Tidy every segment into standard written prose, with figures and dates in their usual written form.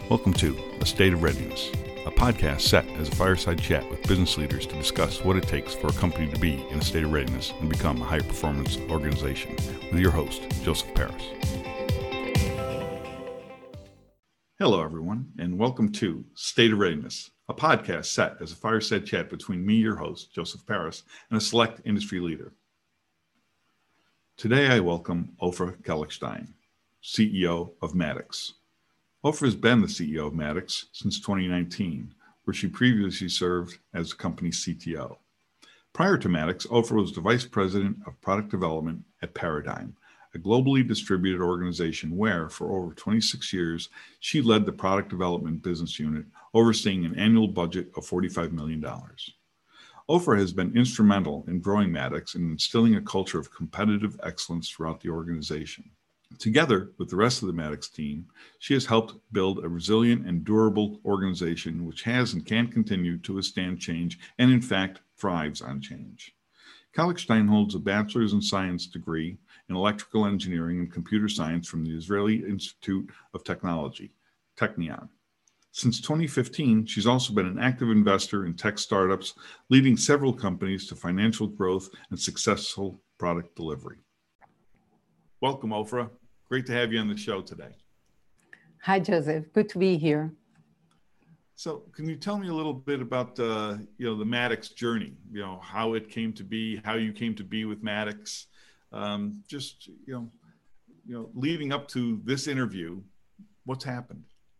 Welcome to A State of Readiness, a podcast set as a fireside chat with business leaders to discuss what it takes for a company to be in a state of readiness and become a high-performance organization, with your host, Joseph Paris. Hello, everyone, and welcome to State of Readiness, a podcast set as a fireside chat between me, your host, Joseph Paris, and a select industry leader. Today, I welcome Ofra Kallichstein, CEO of Maddux. Ofra has been the CEO of Maddux since 2019, where she previously served as the company's CTO. Prior to Maddux, Ofra was the Vice President of Product Development at Paradigm, a globally distributed organization where, for over 26 years, she led the product development business unit, overseeing an annual budget of $45 million. Ofra has been instrumental in growing Maddux and instilling a culture of competitive excellence throughout the organization. Together with the rest of the Maddux team, she has helped build a resilient and durable organization which has and can continue to withstand change and, in fact, thrives on change. Kallichstein holds a bachelor's in science degree in electrical engineering and computer science from the Israeli Institute of Technology, Technion. Since 2015, she's also been an active investor in tech startups, leading several companies to financial growth and successful product delivery. Welcome, Ofra. Great to have you on the show today. Hi, Joseph. Good to be here. So can you tell me a little bit about the Maddux journey, how it came to be, how you came to be with Maddux, leading up to this interview, what's happened?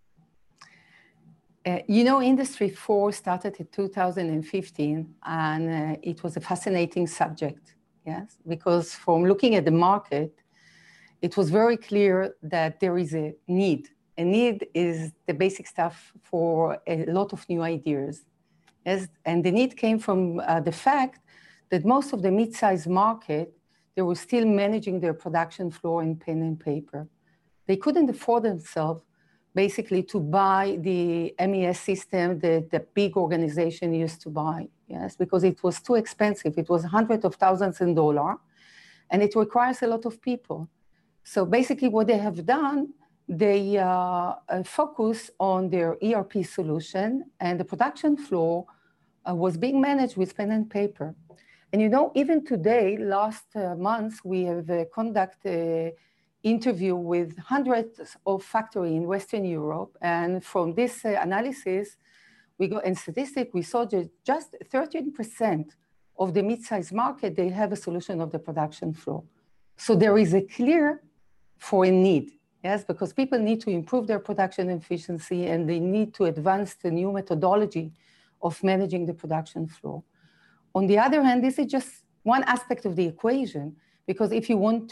Industry 4 started in 2015, and it was a fascinating subject, yes, because from looking at the market, it was very clear that there is a need. A need is the basic stuff for a lot of new ideas. Yes? And the need came from the fact that most of the mid-sized market, they were still managing their production floor in pen and paper. They couldn't afford themselves basically to buy the MES system that the big organization used to buy, yes, because it was too expensive. It was hundreds of thousands in dollars, and it requires a lot of people. So basically what they have done, they focus on their ERP solution, and the production floor was being managed with pen and paper. And even today, last month, we have conducted an interview with hundreds of factories in Western Europe. And from this analysis, and statistic, we saw that just 13% of the mid-sized market, they have a solution of the production floor. So there is a clear for a need, yes, because people need to improve their production efficiency and they need to advance the new methodology of managing the production floor. On the other hand, this is just one aspect of the equation, because if you want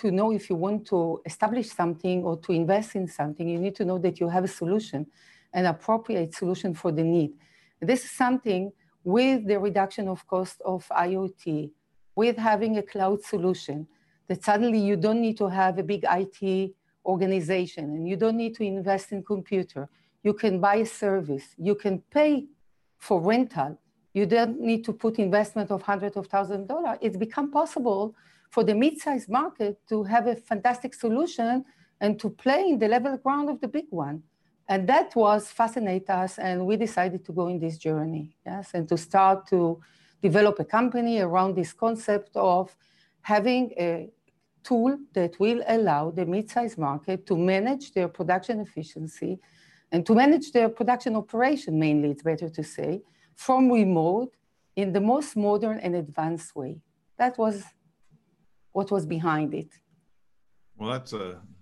to establish something or to invest in something, you need to know that you have a solution, an appropriate solution for the need. This is something with the reduction of cost of IoT, with having a cloud solution, that suddenly you don't need to have a big IT organization and you don't need to invest in computer. You can buy a service. You can pay for rental. You don't need to put investment of hundreds of thousands of dollars. It's become possible for the mid-sized market to have a fantastic solution and to play in the level ground of the big one. And that was fascinate us, and we decided to go in this journey, yes, and to start to develop a company around this concept of having a tool that will allow the mid-sized market to manage their production efficiency and to manage their production operation, mainly, it's better to say, from remote in the most modern and advanced way. That was what was behind it. Well, that's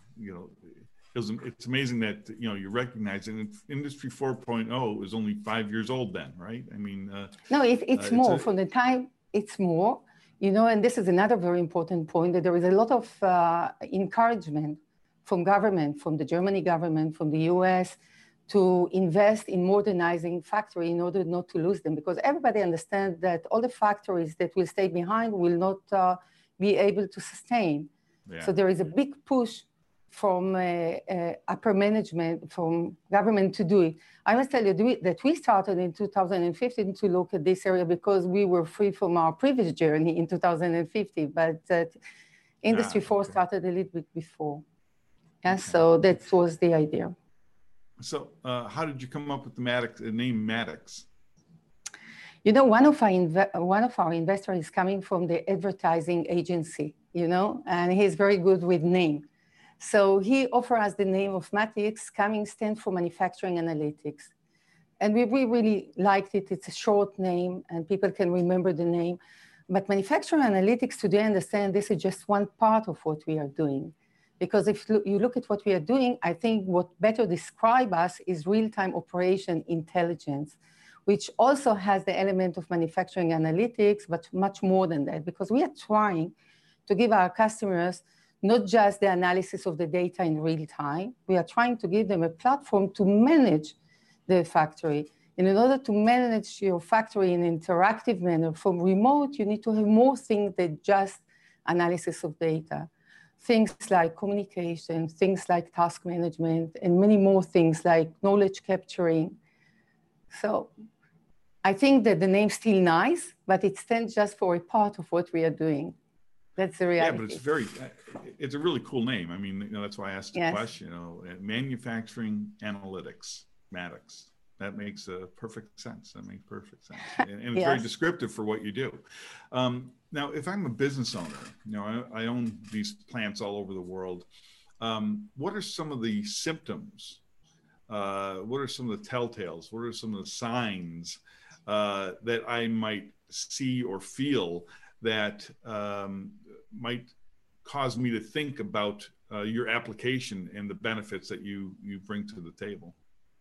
it's amazing that you recognize it. Industry 4.0 is only 5 years old then, right? I mean, no, it's more. From the time it's more. And this is another very important point, that there is a lot of encouragement from government, from the Germany government, from the US, to invest in modernizing factory in order not to lose them, because everybody understands that all the factories that will stay behind will not be able to sustain. Yeah. So there is a big push from upper management, from government to do it. I must tell you that we started in 2015 to look at this area because we were free from our previous journey in 2015, but Industry 4 started a little bit before. Yeah, okay. So that was the idea. So how did you come up with the name Maddox? You know, one of our investors is coming from the advertising agency, you know, and he's very good with name. So he offered us the name of Maddox, coming stands for manufacturing analytics. And we really liked it. It's a short name and people can remember the name. But manufacturing analytics, today, understand this is just one part of what we are doing. Because if you look at what we are doing, I think what better describe us is real-time operation intelligence, which also has the element of manufacturing analytics, but much more than that, because we are trying to give our customers not just the analysis of the data in real time, we are trying to give them a platform to manage the factory. And in order to manage your factory in an interactive manner from remote, you need to have more things than just analysis of data. Things like communication, things like task management, and many more things like knowledge capturing. So I think that the name's still nice, but it stands just for a part of what we are doing. That's the reality. Yeah, but it's a really cool name. I mean, you know, that's why I asked the question, you know, manufacturing analytics, Maddox. That makes perfect sense. That makes perfect sense. And it's very descriptive for what you do. Now, if I'm a business owner, you know, I own these plants all over the world. What are some of the symptoms? What are some of the telltales? What are some of the signs that I might see or feel that might cause me to think about your application and the benefits that you bring to the table?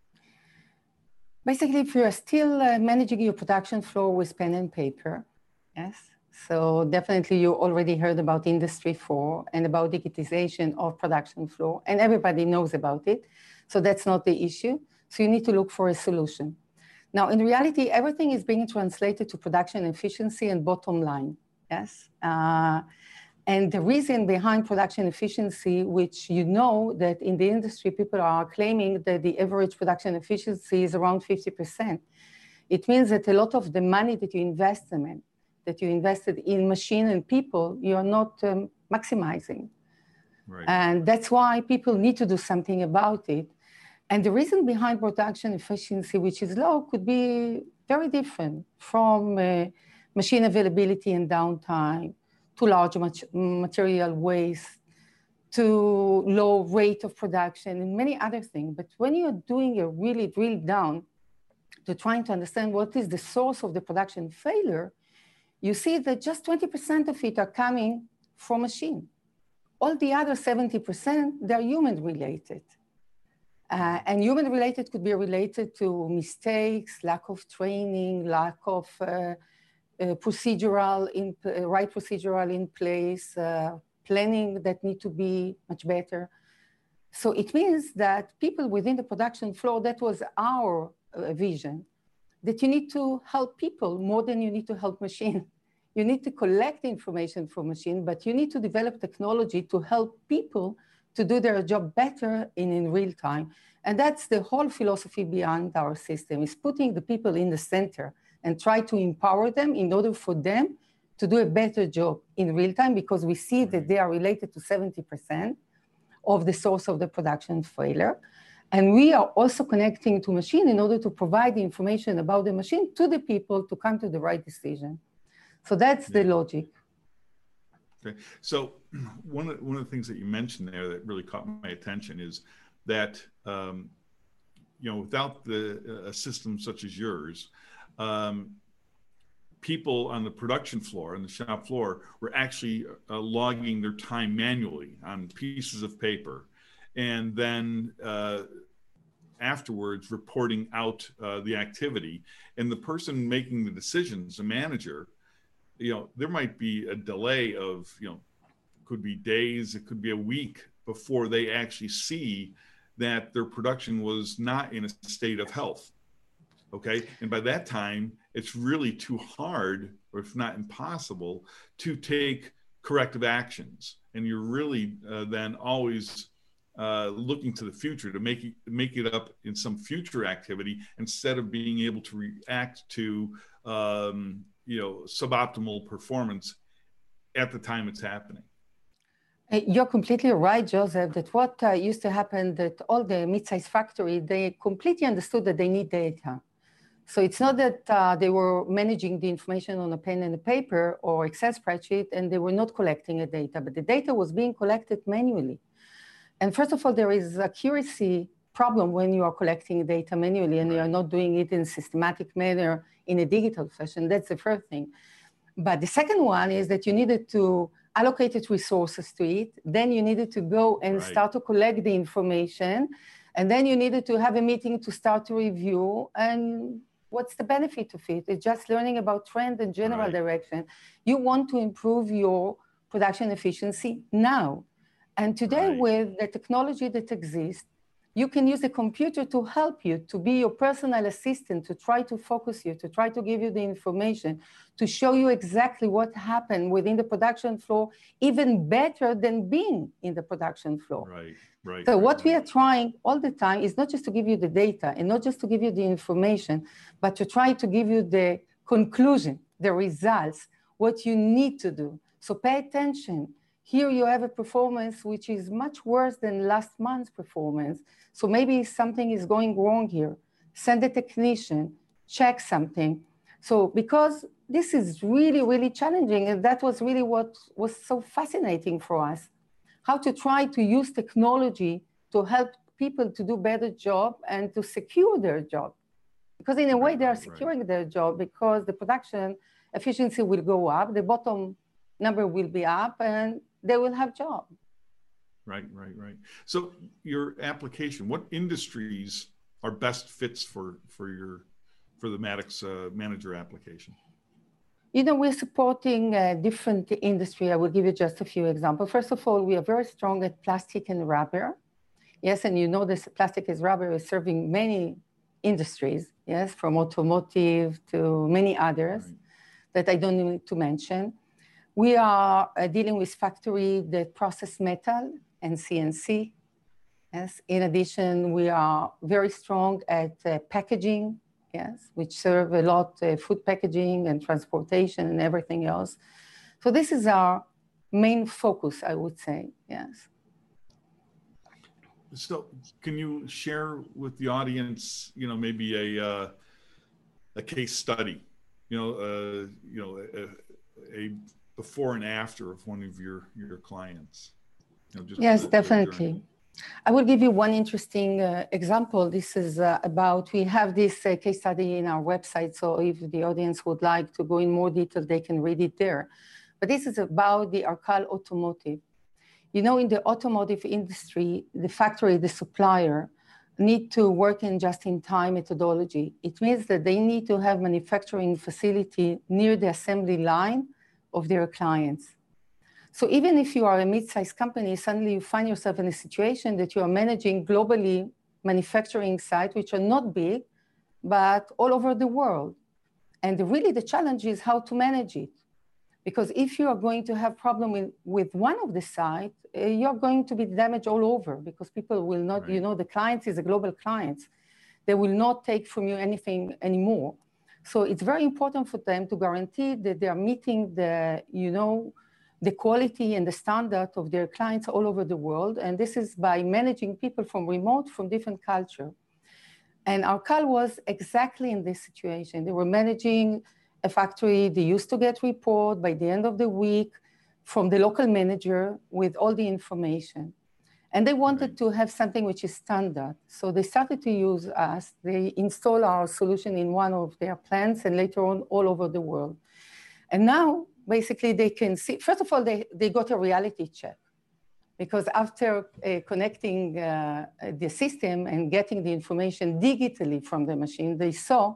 Basically, if you're still managing your production floor with pen and paper, yes. So definitely you already heard about Industry 4 and about digitization of production floor, and everybody knows about it. So that's not the issue. So you need to look for a solution. Now, in reality, everything is being translated to production efficiency and bottom line, yes. And the reason behind production efficiency, which you know that in the industry, people are claiming that the average production efficiency is around 50%. It means that a lot of the money that you invested in machine and people, you're not maximizing. Right. And that's why people need to do something about it. And the reason behind production efficiency, which is low, could be very different from machine availability and downtime, to large material waste, to low rate of production, and many other things. But when you're doing a really drill down to trying to understand what is the source of the production failure, you see that just 20% of it are coming from machine. All the other 70%, they're human related. And human related could be related to mistakes, lack of training, lack of right procedural in place, planning that need to be much better. So it means that people within the production floor, that was our vision, that you need to help people more than you need to help machine. You need to collect information from machine, but you need to develop technology to help people to do their job better in real time. And that's the whole philosophy behind our system, is putting the people in the center and try to empower them in order for them to do a better job in real time, because we see that they are related to 70% of the source of the production failure. And we are also connecting to machine in order to provide the information about the machine to the people to come to the right decision. So that's the logic. Okay. So one of the things that you mentioned there that really caught my attention is that, you know, without a system such as yours, people on the production floor, on the shop floor, were actually logging their time manually on pieces of paper, and then afterwards reporting out the activity. And the person making the decisions, the manager, you know, there might be a delay of, you know, could be days, it could be a week before they actually see that their production was not in a state of health. Okay. And by that time, it's really too hard, or if not impossible, to take corrective actions. And you're really then always looking to the future to make it up in some future activity, instead of being able to react to you know, suboptimal performance at the time it's happening. You're completely right, Joseph, that what used to happen, that all the mid-sized factory, they completely understood that they need data. So it's not that they were managing the information on a pen and a paper or Excel spreadsheet, and they were not collecting the data, but the data was being collected manually. And first of all, there is a accuracy problem when you are collecting data manually and you are not doing it in a systematic manner in a digital fashion. That's the first thing. But the second one is that you needed to allocate resources to it. Then you needed to go and start to collect the information. And then you needed to have a meeting to start to review. And what's the benefit of it? It's just learning about trend and general direction. You want to improve your production efficiency now. And today with the technology that exists, you can use the computer to help you, to be your personal assistant, to try to focus you, to try to give you the information, to show you exactly what happened within the production floor, even better than being in the production floor. So what we are trying all the time is not just to give you the data and not just to give you the information, but to try to give you the conclusion, the results, what you need to do. So pay attention. Here you have a performance which is much worse than last month's performance. So maybe something is going wrong here. Send a technician, check something. So because this is really, really challenging, and that was really what was so fascinating for us, how to try to use technology to help people to do better job and to secure their job. Because in a way they are securing their job because the production efficiency will go up, the bottom number will be up, and they will have job. Right. So your application, what industries are best fits for the Maddox Manager application? You know, we're supporting different industry. I will give you just a few examples. First of all, we are very strong at plastic and rubber. Yes, and you know this plastic and rubber is serving many industries, yes, from automotive to many others that I don't need to mention. We are dealing with factories that process metal and CNC. Yes. In addition, we are very strong at packaging, yes, which serve a lot food packaging and transportation and everything else. So this is our main focus, I would say, yes. So can you share with the audience, you know, maybe a case study, a before and after of one of your clients? Yes, definitely. I will give you one interesting example. This is we have this case study in our website. So if the audience would like to go in more detail, they can read it there. But this is about the Arcal Automotive. You know, in the automotive industry, the factory, the supplier, need to work in just-in-time methodology. It means that they need to have manufacturing facility near the assembly line of their clients. So even if you are a mid-sized company, suddenly you find yourself in a situation that you are managing globally manufacturing sites, which are not big, but all over the world. And really the challenge is how to manage it. Because if you are going to have problem with one of the sites, you're going to be damaged all over because people will not, you know, the client is a global client. They will not take from you anything anymore. So it's very important for them to guarantee that they are meeting the, you know, the quality and the standard of their clients all over the world. And this is by managing people from remote, from different culture. And Arcal was exactly in this situation. They were managing a factory. They used to get report by the end of the week from the local manager with all the information. And they wanted to have something which is standard. So they started to use us. They installed our solution in one of their plants and later on all over the world. And now, basically, they can see, first of all, they got a reality check. Because after connecting the system and getting the information digitally from the machine, they saw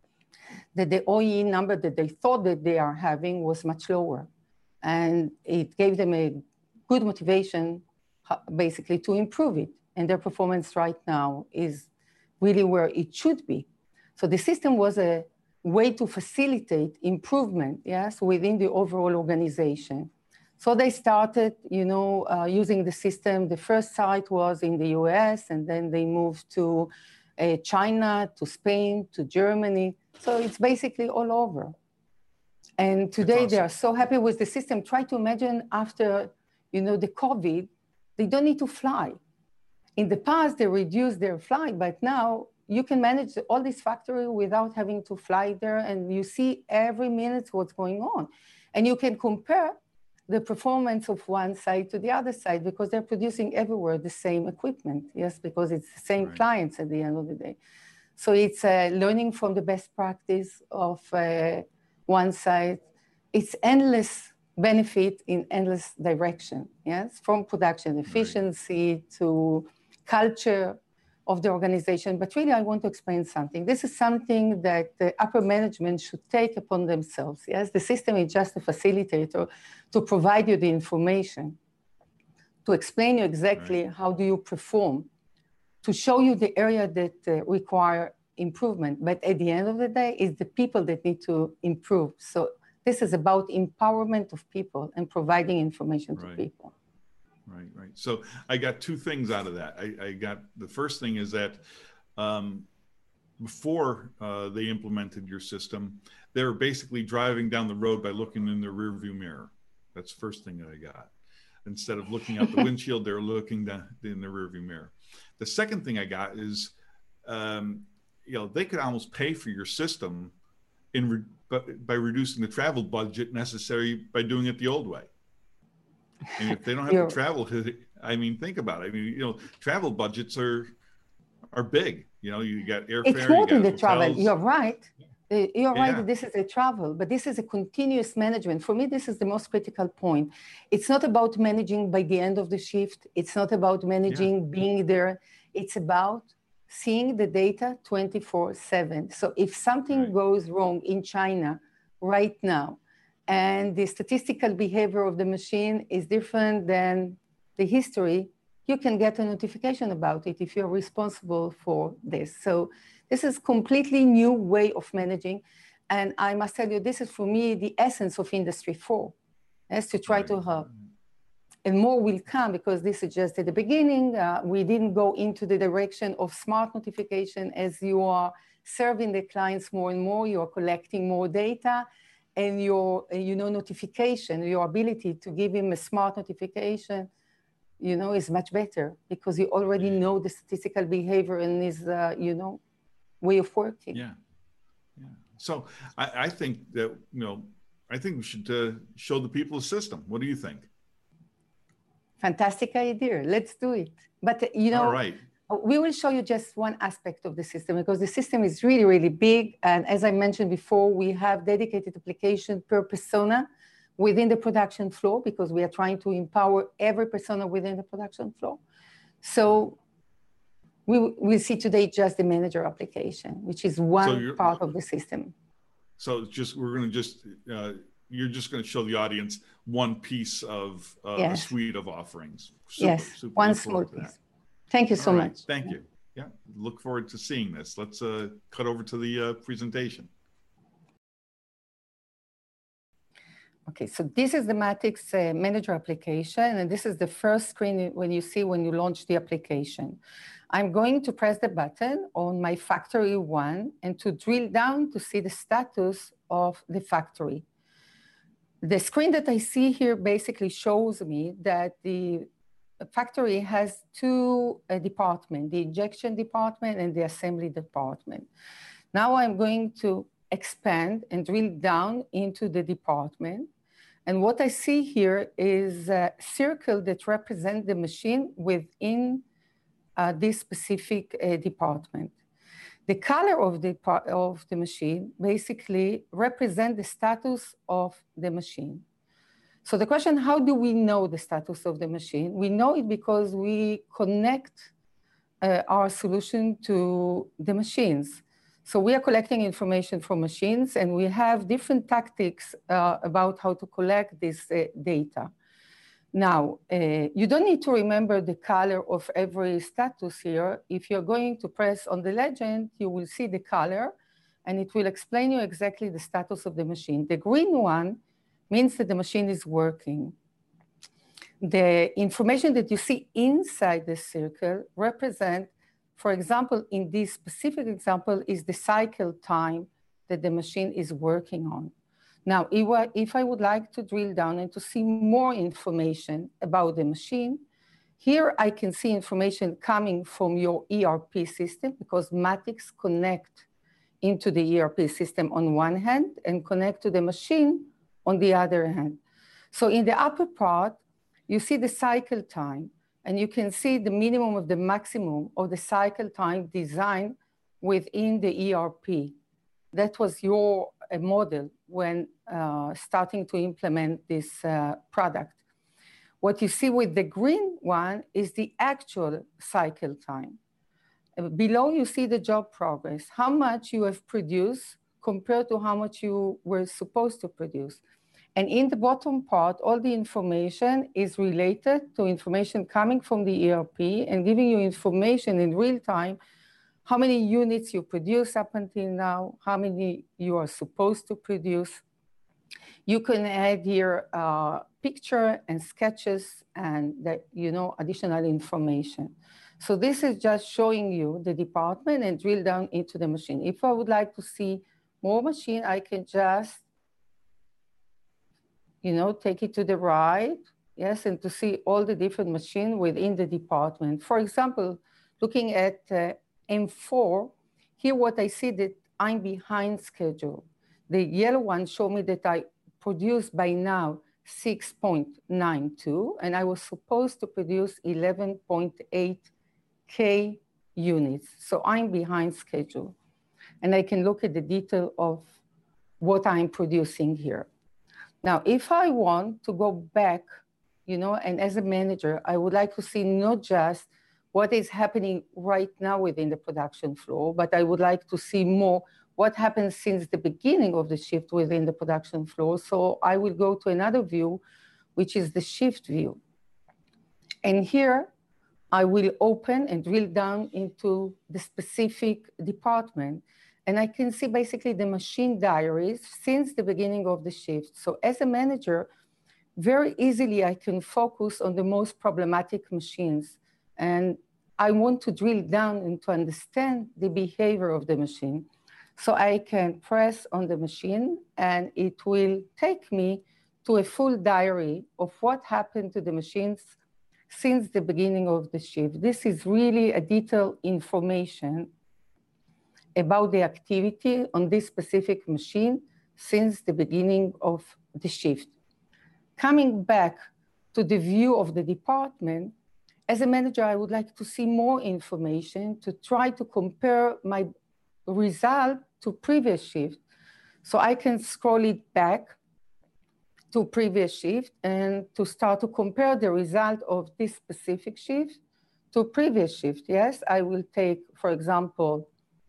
that the OEE number that they thought that they are having was much lower. And it gave them a good motivation, basically, to improve it. And their performance right now is really where it should be. So the system was a way to facilitate improvement, yes, within the overall organization. So they started, you know, using the system. The first site was in the US, and then they moved to China, to Spain, to Germany. So it's basically all over. And today they are so happy with the system. Try to imagine after the COVID, they don't need to fly. In the past, they reduced their flight, but now you can manage all this factory without having to fly there, and you see every minute what's going on. And you can compare the performance of one side to the other side because they're producing everywhere the same equipment, yes, because it's the same clients at the end of the day. So it's learning from the best practice of one side. It's endless benefit in endless direction, yes, from production efficiency to culture of the organization. But really, I want to explain something. This is something that the upper management should take upon themselves, yes? The system is just a facilitator to provide you the information, to explain you exactly how do you perform, to show you the area that require improvement. But at the end of the day, it's the people that need to improve. So this is about empowerment of people and providing information to people. Right. So I got two things out of that. I got the first thing is that before they implemented your system, they were basically driving down the road by looking in the rearview mirror. That's the first thing that I got. Instead of looking out the windshield, they're looking down in the rearview mirror. The second thing I got is, they could almost pay for your system by reducing the travel budget necessary by doing it the old way. And if they don't have to travel, I mean, think about it. I mean, travel budgets are big. You got airfare. It's more than the hotels. travel. You're right. You're right that this is a travel, but this is a continuous management. For me, this is the most critical point. It's not about managing by the end of the shift. It's not about managing being there. It's about seeing the data 24/7. So if something goes wrong in China right now, and the statistical behavior of the machine is different than the history, you can get a notification about it if you're responsible for this. So this is completely new way of managing. And I must tell you, this is for me the essence of Industry 4, is to try to help. And more will come because this is just at the beginning. We didn't go into the direction of smart notification. As you are serving the clients more and more, you are collecting more data. And your, notification, your ability to give him a smart notification, is much better because you already know the statistical behavior and his, way of working. Yeah. So I think that, I think we should show the people the system. What do you think? Fantastic idea. Let's do it. But, All right. We will show you just one aspect of the system because the system is really, really big. And as I mentioned before, we have dedicated application per persona within the production floor because we are trying to empower every persona within the production floor. So we'll see today just the manager application, which is one part of the system. So you're just going to show the audience one piece of a suite of offerings. Super one small piece. Thank you so much. Thank you. Yeah, look forward to seeing this. Let's cut over to the presentation. Okay, so this is the Matix Manager application, and this is the first screen when you launch the application. I'm going to press the button on my factory 1 and to drill down to see the status of the factory. The screen that I see here basically shows me that the factory has two departments, the injection department and the assembly department. Now I'm going to expand and drill down into the department. And what I see here is a circle that represents the machine within this specific department. The color of the machine basically represents the status of the machine. So the question, how do we know the status of the machine? We know it because we connect our solution to the machines. So we are collecting information from machines, and we have different tactics about how to collect this data. Now, you don't need to remember the color of every status here. If you're going to press on the legend, you will see the color, and it will explain you exactly the status of the machine. The green one means that the machine is working. The information that you see inside the circle represent, for example, in this specific example, is the cycle time that the machine is working on. Now, if I would like to drill down and to see more information about the machine, here I can see information coming from your ERP system, because Matix connect into the ERP system on one hand and connect to the machine on the other hand. So in the upper part, you see the cycle time, and you can see the minimum of the maximum of the cycle time designed within the ERP. That was your model when starting to implement this product. What you see with the green one is the actual cycle time. Below, you see the job progress, how much you have produced compared to how much you were supposed to produce. And in the bottom part, all the information is related to information coming from the ERP and giving you information in real time, how many units you produce up until now, how many you are supposed to produce. You can add here picture and sketches and that, additional information. So this is just showing you the department and drill down into the machine. If I would like to see more machine, I can just, take it to the right, yes, and to see all the different machines within the department. For example, looking at M4, here what I see that I'm behind schedule. The yellow one show me that I produced by now 6.92, and I was supposed to produce 11.8K units. So I'm behind schedule. And I can look at the detail of what I'm producing here. Now, if I want to go back, and as a manager, I would like to see not just what is happening right now within the production floor, but I would like to see more what happens since the beginning of the shift within the production floor. So I will go to another view, which is the shift view. And here, I will open and drill down into the specific department. And I can see basically the machine diaries since the beginning of the shift. So as a manager, very easily I can focus on the most problematic machines. And I want to drill down and to understand the behavior of the machine. So I can press on the machine and it will take me to a full diary of what happened to the machines since the beginning of the shift. This is really a detailed information about the activity on this specific machine since the beginning of the shift. Coming back to the view of the department, as a manager, I would like to see more information to try to compare my result to previous shift. So I can scroll it back to previous shift and to start to compare the result of this specific shift to previous shift. Yes, I will take, for example,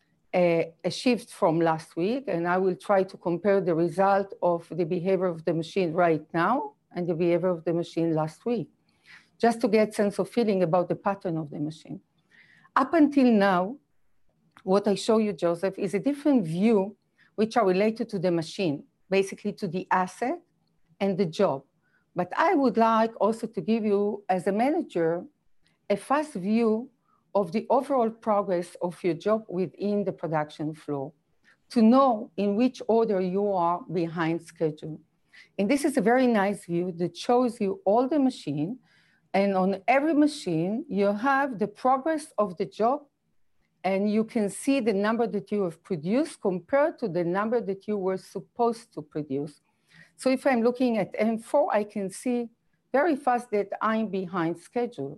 a shift from last week, and I will try to compare the result of the behavior of the machine right now and the behavior of the machine last week, just to get sense of feeling about the pattern of the machine. Up until now, what I show you, Joseph, is a different view which are related to the machine, basically to the asset and the job. But I would like also to give you, as a manager, a fast view of the overall progress of your job within the production floor, to know in which order you are behind schedule. And this is a very nice view that shows you all the machine, and on every machine, you have the progress of the job, and you can see the number that you have produced compared to the number that you were supposed to produce. So if I'm looking at M4, I can see very fast that I'm behind schedule.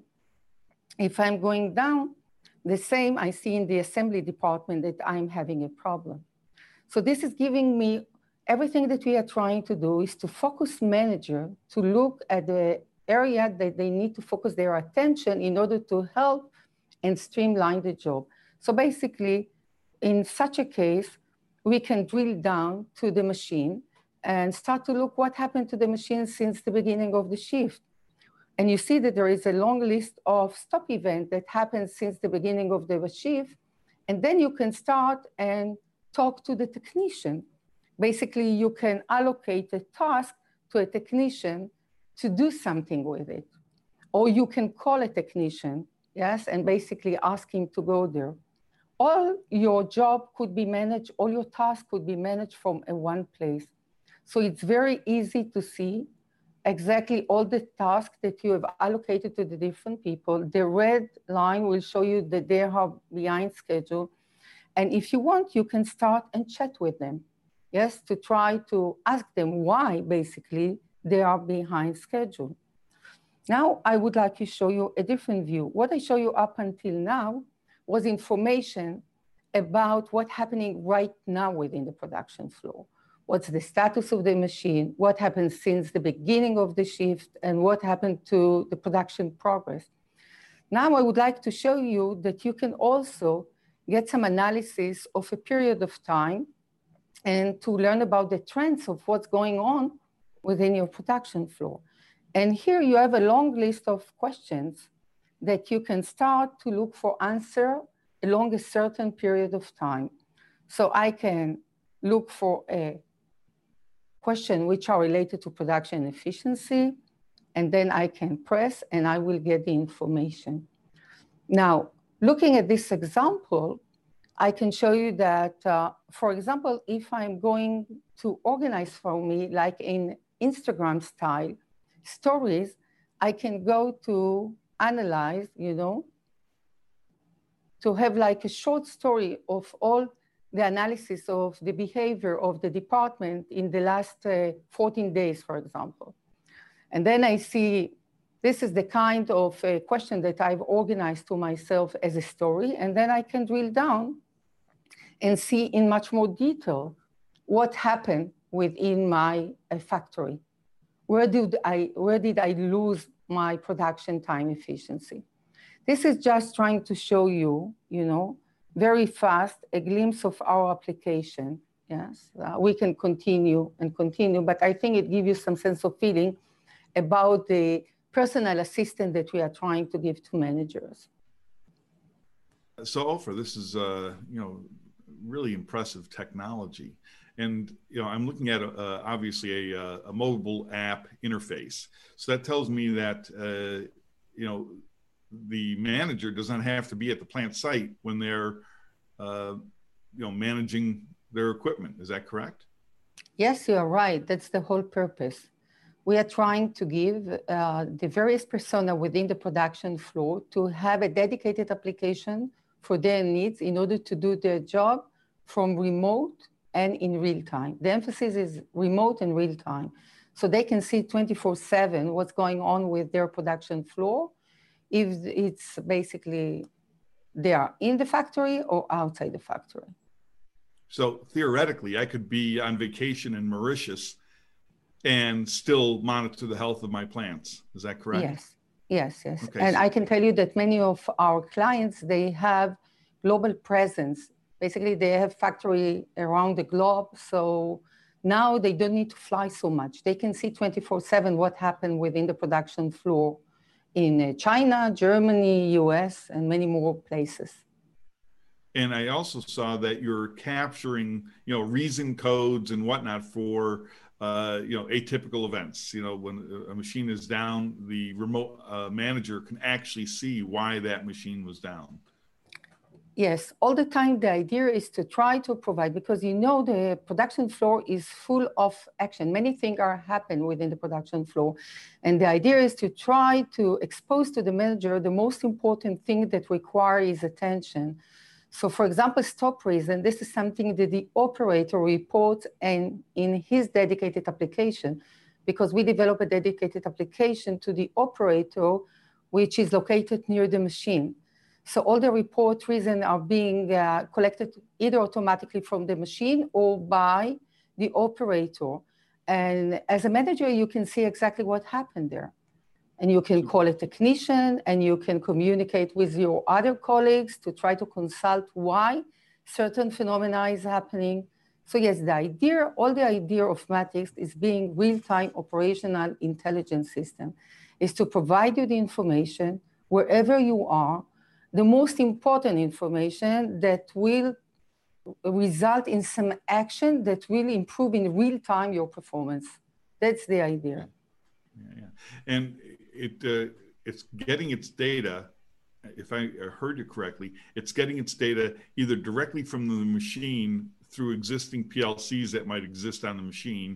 If I'm going down, the same I see in the assembly department that I'm having a problem. So this is giving me everything that we are trying to do is to focus manager to look at the area that they need to focus their attention in order to help and streamline the job. So basically, in such a case, we can drill down to the machine and start to look what happened to the machine since the beginning of the shift. And you see that there is a long list of stop events that happened since the beginning of the shift. And then you can start and talk to the technician. Basically, you can allocate a task to a technician to do something with it. Or you can call a technician, yes, and basically ask him to go there. All your job could be managed, all your tasks could be managed from one place. So it's very easy to see exactly all the tasks that you have allocated to the different people. The red line will show you that they are behind schedule. And if you want, you can start and chat with them, yes, to try to ask them why basically they are behind schedule. Now, I would like to show you a different view. What I show you up until now was information about what's happening right now within the production floor. What's the status of the machine, what happened since the beginning of the shift, and what happened to the production progress. Now, I would like to show you that you can also get some analysis of a period of time and to learn about the trends of what's going on within your production floor. And here you have a long list of questions that you can start to look for answer along a certain period of time. So I can look for a question which are related to production efficiency, and then I can press and I will get the information. Now, looking at this example, I can show you that, for example, if I'm going to organize for me, like in Instagram style, stories, I can go to analyze, to have like a short story of all the analysis of the behavior of the department in the last 14 days, for example. And then I see, this is the kind of question that I've organized to myself as a story. And then I can drill down and see in much more detail what happened within my factory. Where did I lose my production time efficiency? This is just trying to show you, very fast, a glimpse of our application. Yes, we can continue, but I think it gives you some sense of feeling about the personal assistant that we are trying to give to managers. So Ofer, this is, really impressive technology. And, I'm looking at obviously a mobile app interface. So that tells me that, the manager does not have to be at the plant site when they're, managing their equipment. Is that correct? Yes, you are right. That's the whole purpose. We are trying to give the various persona within the production floor to have a dedicated application for their needs in order to do their job from remote and in real time. The emphasis is remote and real time. So they can see 24/7 what's going on with their production floor, if it's basically they are in the factory or outside the factory. So theoretically, I could be on vacation in Mauritius and still monitor the health of my plants. Is that correct? Yes. Okay, and I can tell you that many of our clients, they have global presence. Basically, they have factory around the globe. So now they don't need to fly so much. They can see 24/7 what happened within the production floor in China, Germany, US, and many more places. And I also saw that you're capturing, reason codes and whatnot for, atypical events. When a machine is down, the remote manager can actually see why that machine was down. Yes, all the time the idea is to try to provide, because the production floor is full of action. Many things are happening within the production floor. And the idea is to try to expose to the manager the most important thing that requires attention. So for example, stop reason, this is something that the operator reports in his dedicated application, because we develop a dedicated application to the operator, which is located near the machine. So all the report reasons are being collected either automatically from the machine or by the operator. And as a manager, you can see exactly what happened there. And you can call a technician and you can communicate with your other colleagues to try to consult why certain phenomena is happening. So yes, all the idea of Matix is being real-time operational intelligence system, is to provide you the information wherever you are, the most important information that will result in some action that will improve in real time your performance. That's the idea. Yeah. And it's getting its data, if I heard you correctly, it's getting its data either directly from the machine through existing PLCs that might exist on the machine,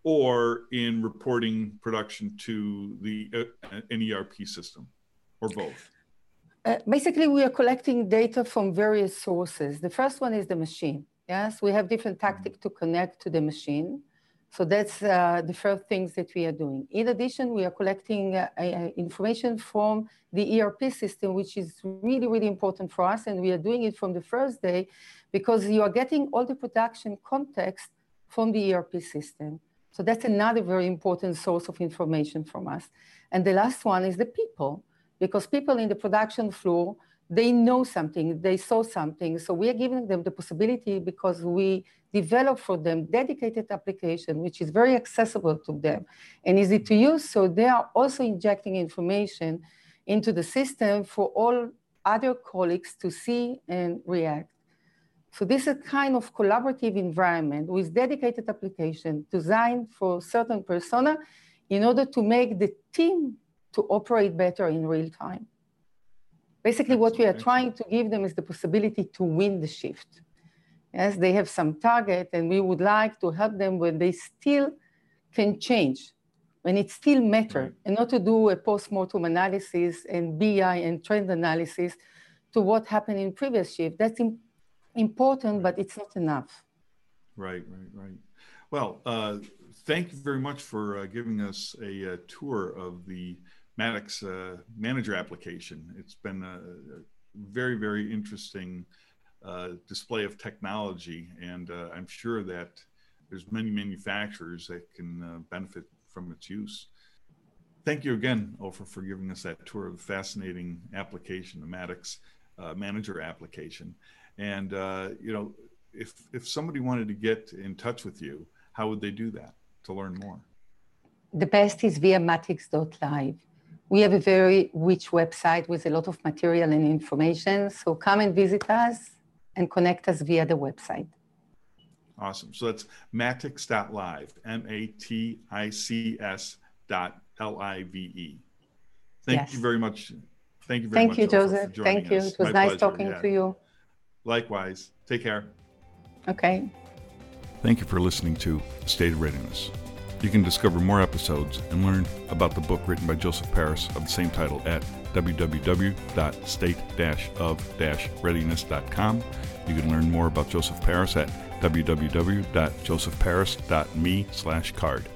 or in reporting production to an ERP system, or both? Basically, we are collecting data from various sources. The first one is the machine. Yes, we have different tactics to connect to the machine. So that's the first things that we are doing. In addition, we are collecting information from the ERP system, which is really, really important for us. And we are doing it from the first day because you are getting all the production context from the ERP system. So that's another very important source of information from us. And the last one is the people, because people in the production floor, they know something, they saw something. So we are giving them the possibility, because we develop for them dedicated application, which is very accessible to them and easy to use. So they are also injecting information into the system for all other colleagues to see and react. So this is a kind of collaborative environment with dedicated application designed for certain persona in order to make the team to operate better in real time. Basically, what we are trying to give them is the possibility to win the shift. Yes, they have some target, and we would like to help them when they still can change, when it still matters, and not to do a post-mortem analysis and BI and trend analysis to what happened in previous shift. That's important, but it's not enough. Right. Well, thank you very much for giving us a tour of the Maddox Manager application. It's been a very, very interesting display of technology, and I'm sure that there's many manufacturers that can benefit from its use. Thank you again, Ofer, for giving us that tour of the fascinating application, the Maddox Manager application. And if somebody wanted to get in touch with you, how would they do that to learn more? The best is via Matix.live. We have a very rich website with a lot of material and information. So come and visit us and connect us via the website. Awesome. So that's Matix.live, MATICS.LIVE. Thank you very much. Thank you very much. Thank you, Joseph. Thank you. It was nice talking to you. Likewise. Take care. Okay. Thank you for listening to State of Readiness. You can discover more episodes and learn about the book written by Joseph Paris of the same title at www.state-of-readiness.com. You can learn more about Joseph Paris at www.josephparis.me/card.